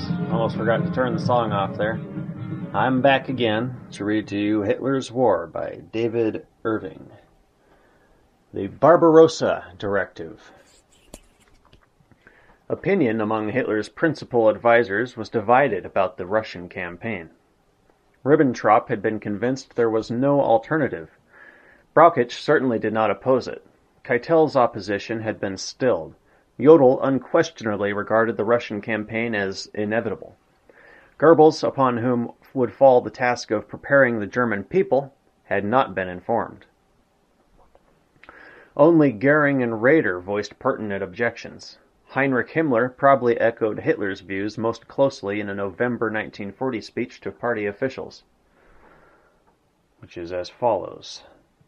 Almost forgot to turn the song off there. I'm back again to read to you Hitler's War by David Irving. The Barbarossa Directive. Opinion among Hitler's principal advisers was divided about the Russian campaign. Ribbentrop had been convinced there was no alternative. Brauchitsch certainly did not oppose it. Keitel's opposition had been stilled. Jodl unquestionably regarded the Russian campaign as inevitable. Goebbels, upon whom would fall the task of preparing the German people, had not been informed. Only Goering and Raeder voiced pertinent objections. Heinrich Himmler probably echoed Hitler's views most closely in a November 1940 speech to party officials, which is as follows.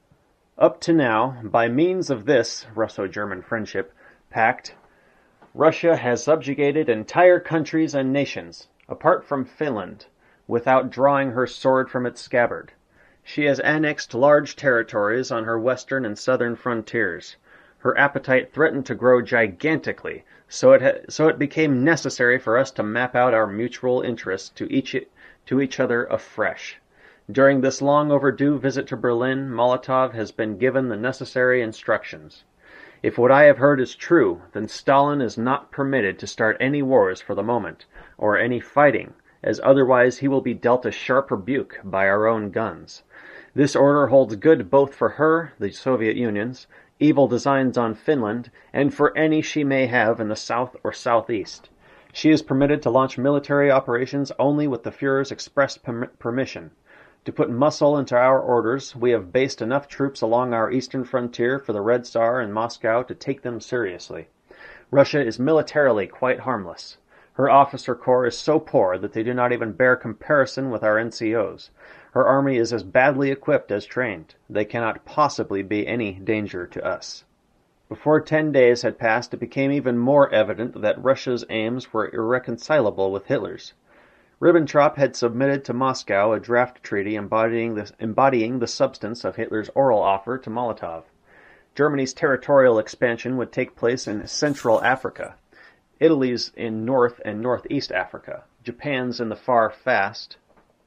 Up to now, by means of this Russo-German friendship pact, Russia has subjugated entire countries and nations, apart from Finland, without drawing her sword from its scabbard. She has annexed large territories on her western and southern frontiers. Her appetite threatened to grow gigantically, so it became necessary for us to map out our mutual interests to each other afresh. During this long overdue visit to Berlin, Molotov has been given the necessary instructions. If what I have heard is true, then Stalin is not permitted to start any wars for the moment, or any fighting, as otherwise he will be dealt a sharp rebuke by our own guns. This order holds good both for her, the Soviet Union's, evil designs on Finland, and for any she may have in the south or southeast. She is permitted to launch military operations only with the Führer's express permission. To put muscle into our orders, we have based enough troops along our eastern frontier for the Red Tsar and Moscow to take them seriously. Russia is militarily quite harmless. Her officer corps is so poor that they do not even bear comparison with our NCOs. Her army is as badly equipped as trained. They cannot possibly be any danger to us. Before 10 days had passed, it became even more evident that Russia's aims were irreconcilable with Hitler's. Ribbentrop had submitted to Moscow a draft treaty embodying the substance of Hitler's oral offer to Molotov. Germany's territorial expansion would take place in Central Africa, Italy's in North and Northeast Africa, Japan's in the far fast,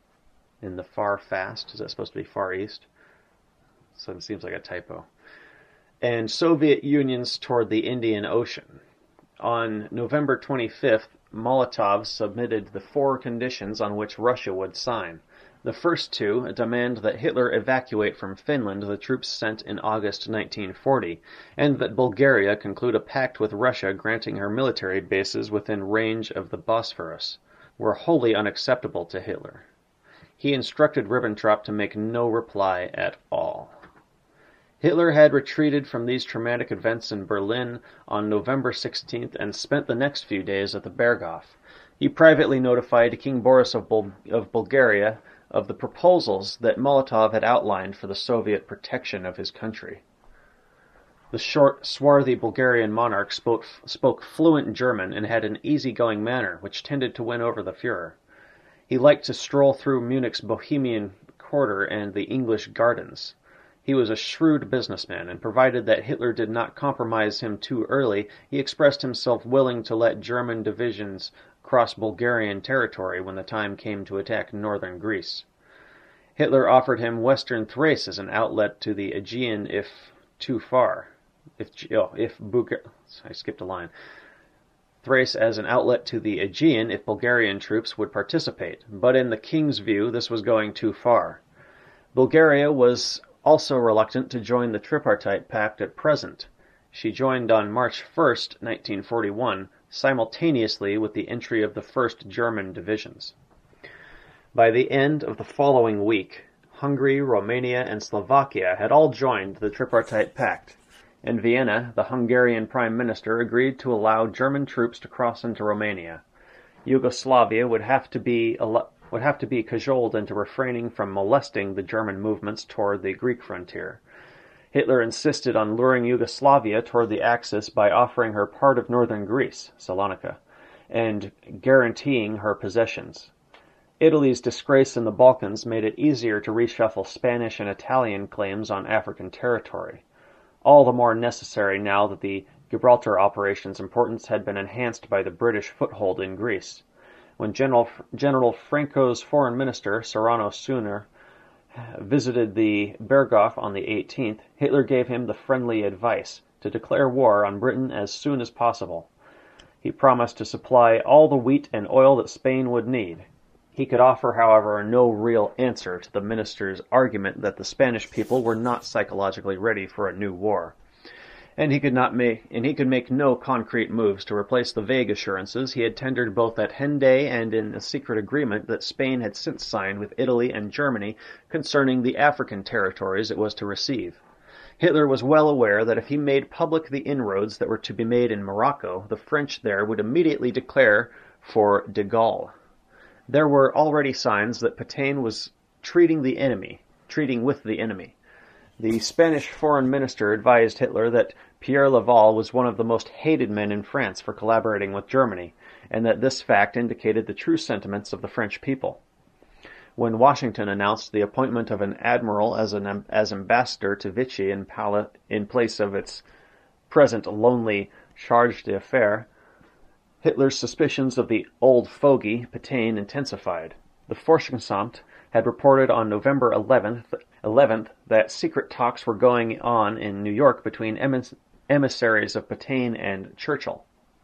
is that supposed to be Far East? So it seems like a typo. And Soviet Union's toward the Indian Ocean. On November 25th, Molotov submitted the 4 conditions on which Russia would sign. The first 2 demand that Hitler evacuate from Finland the troops sent in August 1940, and that Bulgaria conclude a pact with Russia granting her military bases within range of the Bosphorus, were wholly unacceptable to Hitler. He instructed Ribbentrop to make no reply at all. Hitler had retreated from these traumatic events in Berlin on November 16th and spent the next few days at the Berghof. He privately notified King Boris of Bulgaria of the proposals that Molotov had outlined for the Soviet protection of his country. The short, swarthy Bulgarian monarch spoke fluent German and had an easygoing manner which tended to win over the Führer. He liked to stroll through Munich's Bohemian Quarter and the English Gardens. He was a shrewd businessman, and provided that Hitler did not compromise him too early, he expressed himself willing to let German divisions cross Bulgarian territory when the time came to attack northern Greece. Hitler offered him western Thrace as an outlet to the Aegean if too far. I skipped a line. Thrace as an outlet to the Aegean if Bulgarian troops would participate, but in the king's view this was going too far. Bulgaria was also reluctant to join the Tripartite Pact at present. She joined on March 1st, 1941, simultaneously with the entry of the 1st German divisions. By the end of the following week, Hungary, Romania, and Slovakia had all joined the Tripartite Pact. In Vienna, the Hungarian Prime Minister agreed to allow German troops to cross into Romania. Yugoslavia would have to be cajoled into refraining from molesting the German movements toward the Greek frontier. Hitler insisted on luring Yugoslavia toward the Axis by offering her part of northern Greece, Salonika, and guaranteeing her possessions. Italy's disgrace in the Balkans made it easier to reshuffle Spanish and Italian claims on African territory. All the more necessary now that the Gibraltar operation's importance had been enhanced by the British foothold in Greece. When General Franco's foreign minister, Serrano Suner, visited the Berghof on the 18th, Hitler gave him the friendly advice to declare war on Britain as soon as possible. He promised to supply all the wheat and oil that Spain would need. He could offer, however, no real answer to the minister's argument that the Spanish people were not psychologically ready for a new war, and he could make no concrete moves to replace the vague assurances he had tendered both at Hendaye and in a secret agreement that Spain had since signed with Italy and Germany concerning the African territories it was to receive. Hitler was well aware that if he made public the inroads that were to be made in Morocco, the French there would immediately declare for de Gaulle. There were already signs that Pétain was treating with the enemy. The Spanish foreign minister advised Hitler that Pierre Laval was one of the most hated men in France for collaborating with Germany, and that this fact indicated the true sentiments of the French people. When Washington announced the appointment of an admiral as ambassador to Vichy in place of its present lonely charge d'affaires, Hitler's suspicions of the old fogey, Pétain, intensified. The Forschungsamt had reported on November 11th that secret talks were going on in New York between emissaries of Pétain and Churchill.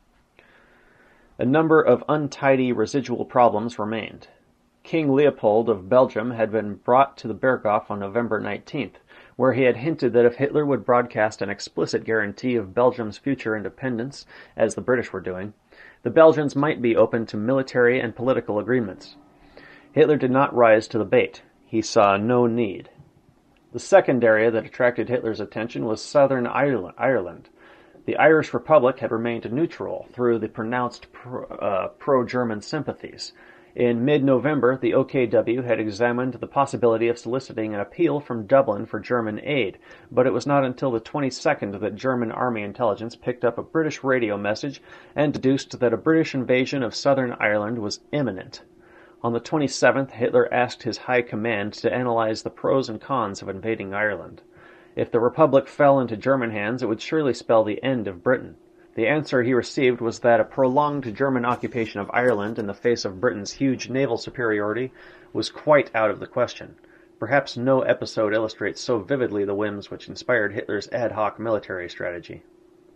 A number of untidy residual problems remained. King Leopold of Belgium had been brought to the Berghof on November 19th, where he had hinted that if Hitler would broadcast an explicit guarantee of Belgium's future independence, as the British were doing, the Belgians might be open to military and political agreements. Hitler did not rise to the bait. He saw no need. The second area that attracted Hitler's attention was Southern Ireland. The Irish Republic had remained neutral through the pronounced pro-German sympathies. In mid-November, the OKW had examined the possibility of soliciting an appeal from Dublin for German aid, but it was not until the 22nd that German army intelligence picked up a British radio message and deduced that a British invasion of Southern Ireland was imminent. On the 27th, Hitler asked his high command to analyze the pros and cons of invading Ireland. If the Republic fell into German hands, it would surely spell the end of Britain. The answer he received was that a prolonged German occupation of Ireland in the face of Britain's huge naval superiority was quite out of the question. Perhaps no episode illustrates so vividly the whims which inspired Hitler's ad hoc military strategy.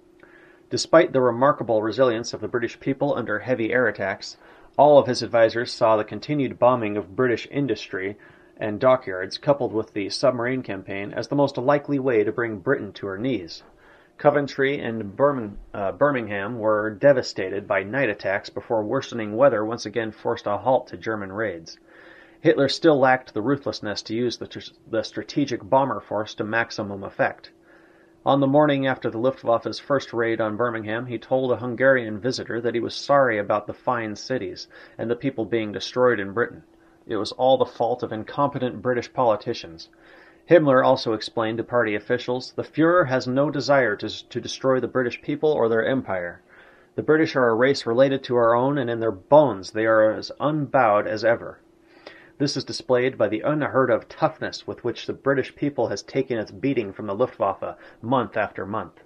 Despite the remarkable resilience of the British people under heavy air attacks, all of his advisers saw the continued bombing of British industry and dockyards, coupled with the submarine campaign, as the most likely way to bring Britain to her knees. Coventry and Birmingham were devastated by night attacks before worsening weather once again forced a halt to German raids. Hitler still lacked the ruthlessness to use the strategic bomber force to maximum effect. On the morning after the Luftwaffe's first raid on Birmingham, he told a Hungarian visitor that he was sorry about the fine cities and the people being destroyed in Britain. It was all the fault of incompetent British politicians. Himmler also explained to party officials, "The Führer has no desire to destroy the British people or their empire. The British are a race related to our own, and in their bones they are as unbowed as ever." This is displayed by the unheard-of toughness with which the British people has taken its beating from the Luftwaffe month after month.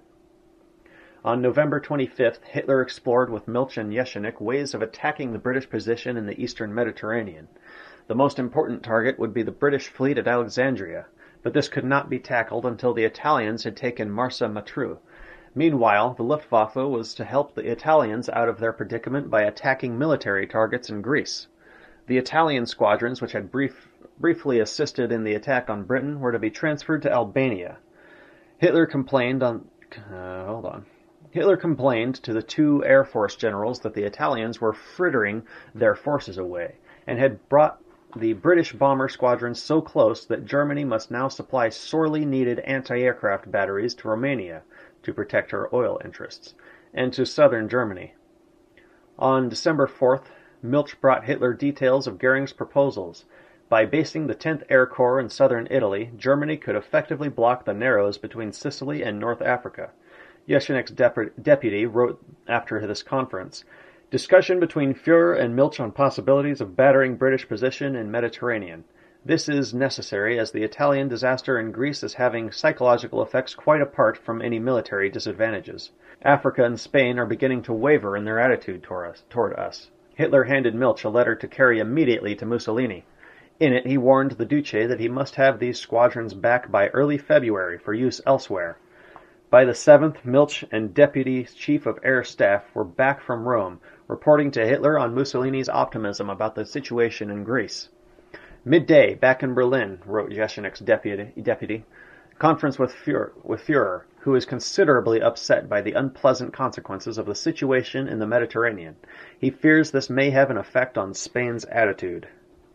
On November 25th, Hitler explored with Milch and Jesenik ways of attacking the British position in the eastern Mediterranean. The most important target would be the British fleet at Alexandria, but this could not be tackled until the Italians had taken Marsa Matruh. Meanwhile, the Luftwaffe was to help the Italians out of their predicament by attacking military targets in Greece. The Italian squadrons, which had briefly assisted in the attack on Britain, were to be transferred to Albania. Hitler complained to the two Air Force generals that the Italians were frittering their forces away, and had brought the British bomber squadrons so close that Germany must now supply sorely needed anti-aircraft batteries to Romania to protect her oil interests, and to southern Germany. On December 4th, Milch brought Hitler details of Goering's proposals. By basing the 10th Air Corps in southern Italy, Germany could effectively block the narrows between Sicily and North Africa. Jesenik's deputy wrote after this conference, "Discussion between Führer and Milch on possibilities of battering British position in Mediterranean. This is necessary as the Italian disaster in Greece is having psychological effects quite apart from any military disadvantages. Africa and Spain are beginning to waver in their attitude toward us. Hitler handed Milch a letter to carry immediately to Mussolini. In it, he warned the Duce that he must have these squadrons back by early February for use elsewhere. By the 7th, Milch and Deputy Chief of Air Staff were back from Rome, reporting to Hitler on Mussolini's optimism about the situation in Greece. Midday, back in Berlin, wrote Jesenic's deputy, conference with Führer, who is considerably upset by the unpleasant consequences of the situation in the Mediterranean. He fears this may have an effect on Spain's attitude.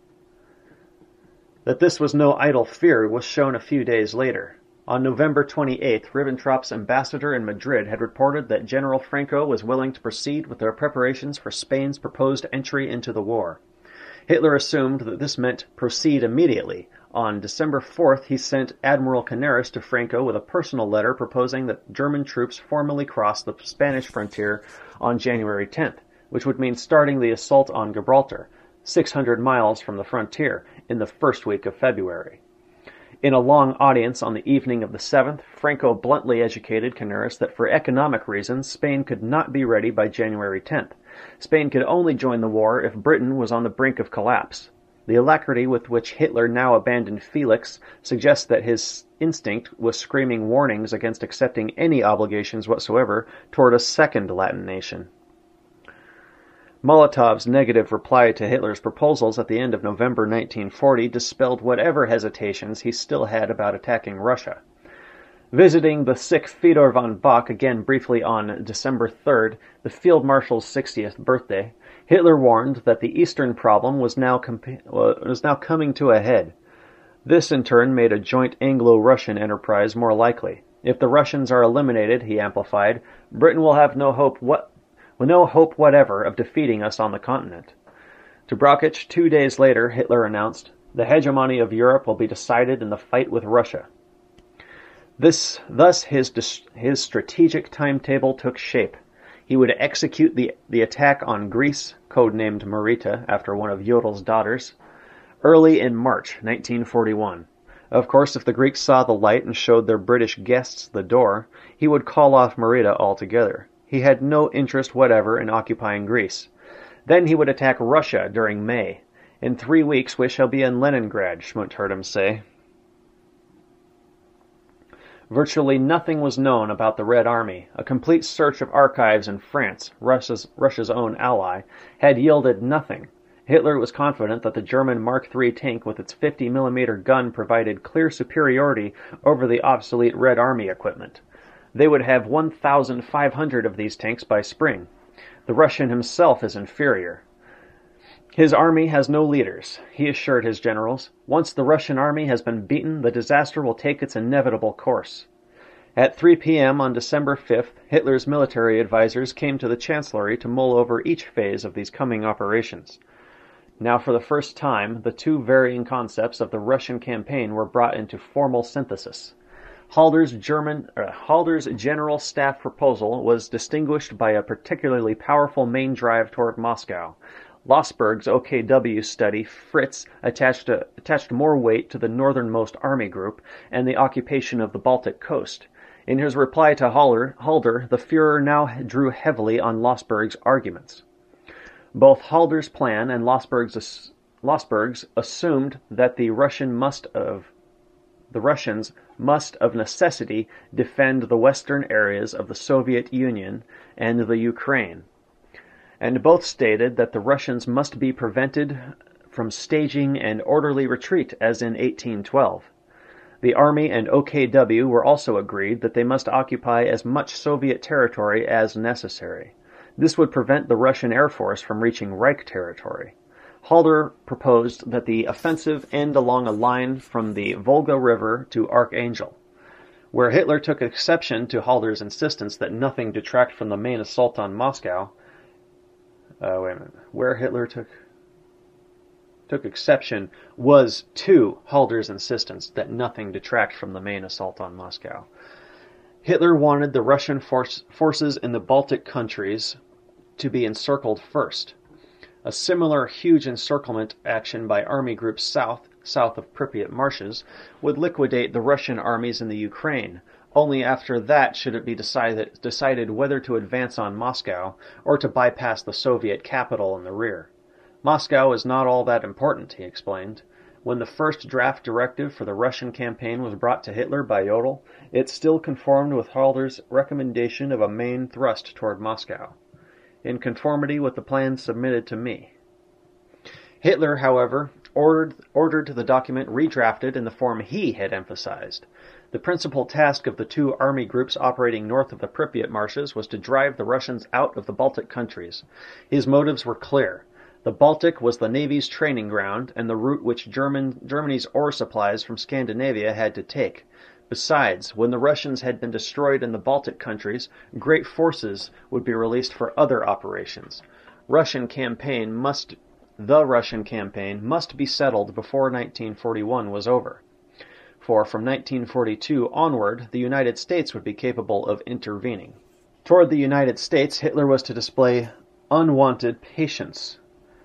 That this was no idle fear was shown a few days later. On November 28th, Ribbentrop's ambassador in Madrid had reported that General Franco was willing to proceed with their preparations for Spain's proposed entry into the war. Hitler assumed that this meant proceed immediately. On December 4th, he sent Admiral Canaris to Franco with a personal letter proposing that German troops formally cross the Spanish frontier on January 10th, which would mean starting the assault on Gibraltar, 600 miles from the frontier, in the first week of February. In a long audience on the evening of the 7th, Franco bluntly educated Canaris that for economic reasons, Spain could not be ready by January 10th. Spain could only join the war if Britain was on the brink of collapse. The alacrity with which Hitler now abandoned Felix suggests that his instinct was screaming warnings against accepting any obligations whatsoever toward a second Latin nation. Molotov's negative reply to Hitler's proposals at the end of November 1940 dispelled whatever hesitations he still had about attacking Russia. Visiting the sick Fedor von Bock again briefly on December 3rd, the Field Marshal's 60th birthday, Hitler warned that the Eastern problem was now coming to a head. This, in turn, made a joint Anglo-Russian enterprise more likely. If the Russians are eliminated, he amplified, Britain will have no hope whatever of defeating us on the continent. To Brauchitsch, 2 days later, Hitler announced, the hegemony of Europe will be decided in the fight with Russia. Thus his strategic timetable took shape. He would execute the attack on Greece, codenamed Marita after one of Jodel's daughters, early in March 1941. Of course, if the Greeks saw the light and showed their British guests the door, he would call off Marita altogether. He had no interest whatever in occupying Greece. Then he would attack Russia during May. In 3 weeks we shall be in Leningrad, Schmutt heard him say. Virtually nothing was known about the Red Army. A complete search of archives in France, Russia's own ally, had yielded nothing. Hitler was confident that the German Mark III tank with its 50mm gun provided clear superiority over the obsolete Red Army equipment. They would have 1,500 of these tanks by spring. The Russian himself is inferior. His army has no leaders, he assured his generals. Once the Russian army has been beaten, the disaster will take its inevitable course. At 3 p.m. on December 5th, Hitler's military advisors came to the Chancellery to mull over each phase of these coming operations. Now, for the first time, the two varying concepts of the Russian campaign were brought into formal synthesis. Halder's General Staff proposal was distinguished by a particularly powerful main drive toward Moscow. Lossberg's OKW study, Fritz, attached more weight to the northernmost army group and the occupation of the Baltic coast. In his reply to Halder, the Führer now drew heavily on Lossberg's arguments. Both Halder's plan and Lossberg's assumed that the Russians must of necessity defend the western areas of the Soviet Union and the Ukraine, and both stated that the Russians must be prevented from staging an orderly retreat as in 1812. The Army and OKW were also agreed that they must occupy as much Soviet territory as necessary. This would prevent the Russian Air Force from reaching Reich territory. Halder proposed that the offensive end along a line from the Volga River to Archangel. Where Hitler took exception to Halder's insistence that nothing detract from the main assault on Moscow, where Hitler took exception was to Halder's insistence that nothing detract from the main assault on Moscow. Hitler wanted the Russian forces in the Baltic countries to be encircled first. A similar huge encirclement action by army groups south of Pripyat marshes would liquidate the Russian armies in the Ukraine, Only after that should it be decided whether to advance on Moscow or to bypass the Soviet capital in the rear. Moscow is not all that important, he explained. When the first draft directive for the Russian campaign was brought to Hitler by Jodl, it still conformed with Halder's recommendation of a main thrust toward Moscow, in conformity with the plans submitted to me. Hitler, however, ordered the document redrafted in the form he had emphasized. The principal task of the two army groups operating north of the Pripyat marshes was to drive the Russians out of the Baltic countries. His motives were clear. The Baltic was the Navy's training ground and the route which Germany's ore supplies from Scandinavia had to take. Besides, when the Russians had been destroyed in the Baltic countries, great forces would be released for other operations. The Russian campaign must be settled before 1941 was over. For from 1942 onward, the United States would be capable of intervening. Toward the United States, Hitler was to display unwanted patience.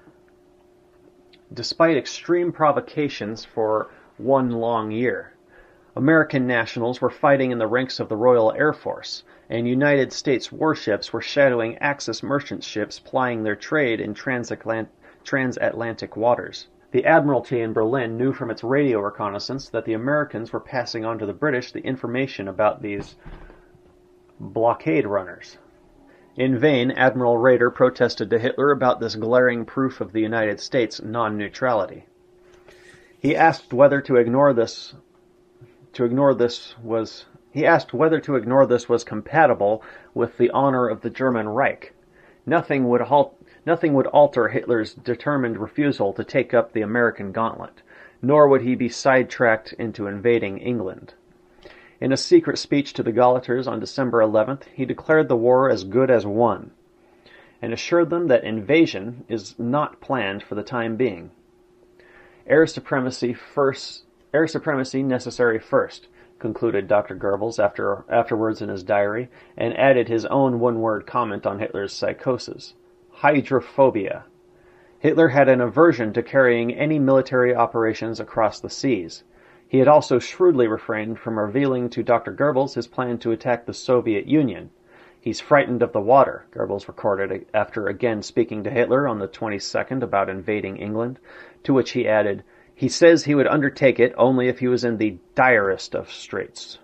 Despite extreme provocations for one long year, American nationals were fighting in the ranks of the Royal Air Force, and United States warships were shadowing Axis merchant ships plying their trade in transatlantic waters. The Admiralty in Berlin knew from its radio reconnaissance that the Americans were passing on to the British the information about these blockade runners. In vain, Admiral Raeder protested to Hitler about this glaring proof of the United States' non-neutrality. He asked whether to ignore this was compatible with the honor of the German Reich. Nothing would alter Hitler's determined refusal to take up the American gauntlet, nor would he be sidetracked into invading England. In a secret speech to the Gauleiters on December 11th, he declared the war as good as won, and assured them that invasion is not planned for the time being. Air supremacy necessary first, concluded Dr. Goebbels afterwards in his diary, and added his own one-word comment on Hitler's psychosis: hydrophobia. Hitler had an aversion to carrying any military operations across the seas. He had also shrewdly refrained from revealing to Dr. Goebbels his plan to attack the Soviet Union. "He's frightened of the water," Goebbels recorded after again speaking to Hitler on the 22nd about invading England, to which he added, "He says he would undertake it only if he was in the direst of straits."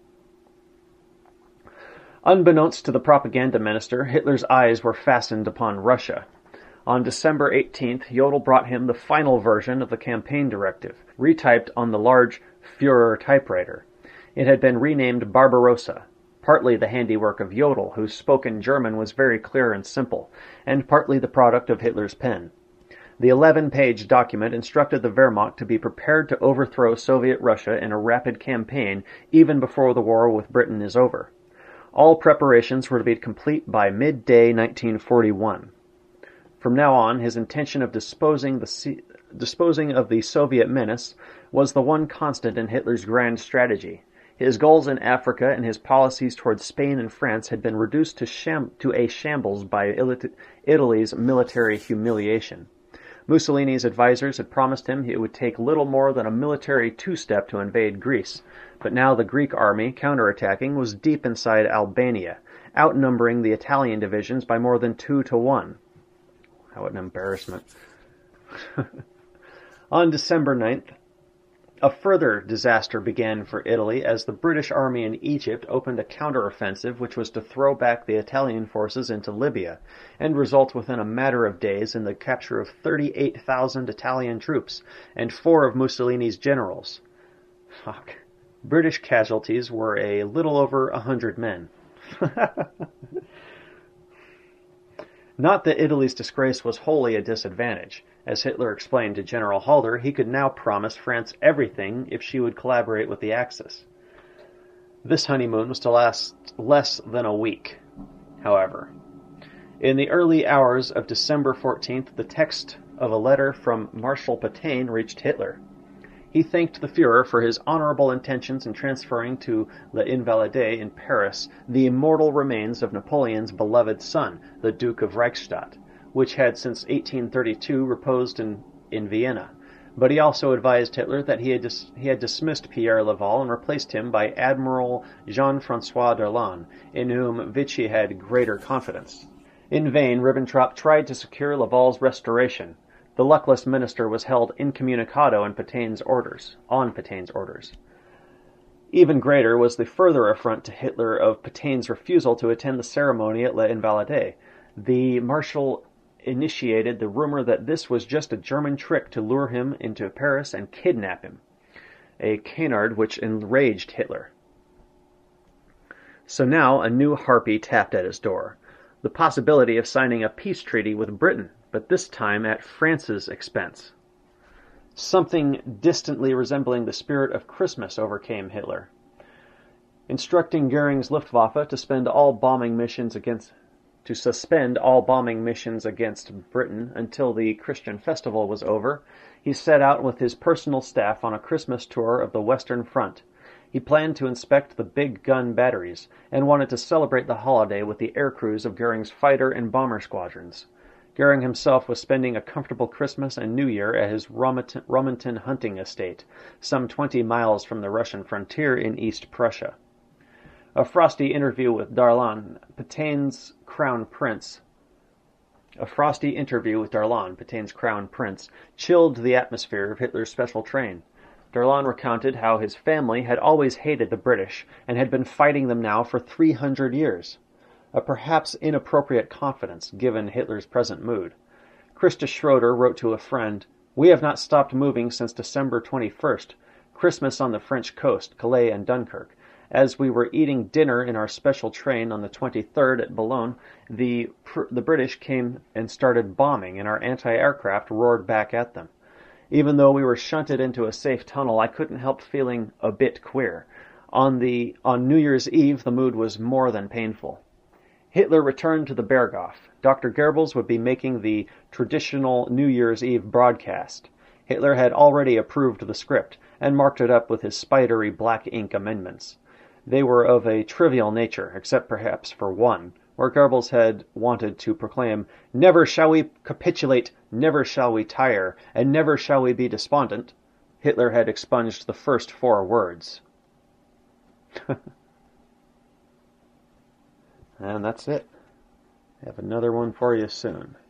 Unbeknownst to the propaganda minister, Hitler's eyes were fastened upon Russia. On December 18th, Jodl brought him the final version of the campaign directive, retyped on the large Führer typewriter. It had been renamed Barbarossa, partly the handiwork of Jodl, whose spoken German was very clear and simple, and partly the product of Hitler's pen. The 11-page document instructed the Wehrmacht to be prepared to overthrow Soviet Russia in a rapid campaign even before the war with Britain is over. All preparations were to be complete by midday 1941. From now on, his intention of disposing of the Soviet menace was the one constant in Hitler's grand strategy. His goals in Africa and his policies towards Spain and France had been reduced to a shambles by Italy's military humiliation. Mussolini's advisors had promised him it would take little more than a military two-step to invade Greece, but now the Greek army, counterattacking, was deep inside Albania, outnumbering the Italian divisions by more than 2-1. How an embarrassment. On December 9th, a further disaster began for Italy as the British army in Egypt opened a counteroffensive which was to throw back the Italian forces into Libya and result within a matter of days in the capture of 38,000 Italian troops and 4 of Mussolini's generals. British casualties were a little over 100 men. Not that Italy's disgrace was wholly a disadvantage. As Hitler explained to General Halder, he could now promise France everything if she would collaborate with the Axis. This honeymoon was to last less than a week, however. In the early hours of December 14th, the text of a letter from Marshal Pétain reached Hitler. He thanked the Führer for his honorable intentions in transferring to Les Invalides in Paris the immortal remains of Napoleon's beloved son, the Duke of Reichstadt, which had since 1832 reposed in Vienna. But he also advised Hitler that he had dismissed Pierre Laval and replaced him by Admiral Jean-François Darlan, in whom Vichy had greater confidence. In vain, Ribbentrop tried to secure Laval's restoration. The luckless minister was held incommunicado on Petain's orders. Even greater was the further affront to Hitler of Petain's refusal to attend the ceremony at Les Invalides. The Marshal initiated the rumor that this was just a German trick to lure him into Paris and kidnap him, a canard which enraged Hitler. So now a new harpy tapped at his door, the possibility of signing a peace treaty with Britain, but this time at France's expense. Something distantly resembling the spirit of Christmas overcame Hitler. Instructing Goering's Luftwaffe to suspend all bombing missions against Britain until the Christian festival was over, he set out with his personal staff on a Christmas tour of the Western Front. He planned to inspect the big gun batteries, and wanted to celebrate the holiday with the air crews of Goering's fighter and bomber squadrons. Goering himself was spending a comfortable Christmas and New Year at his Romanton hunting estate, some 20 miles from the Russian frontier in East Prussia. A frosty interview with Darlan, Petain's crown prince, chilled the atmosphere of Hitler's special train. Darlan recounted how his family had always hated the British and had been fighting them now for 300 years. A perhaps inappropriate confidence, given Hitler's present mood. Christa Schroeder wrote to a friend, "We have not stopped moving since December 21st, Christmas on the French coast, Calais and Dunkirk. As we were eating dinner in our special train on the 23rd at Boulogne, the British came and started bombing, and our anti-aircraft roared back at them. Even though we were shunted into a safe tunnel, I couldn't help feeling a bit queer. On New Year's Eve, the mood was more than painful." Hitler returned to the Berghof. Dr. Goebbels would be making the traditional New Year's Eve broadcast. Hitler had already approved the script, and marked it up with his spidery black ink amendments. They were of a trivial nature, except perhaps for one, where Goebbels had wanted to proclaim, "Never shall we capitulate, never shall we tire, and never shall we be despondent." Hitler had expunged the first 4 words. And that's it. I have another one for you soon.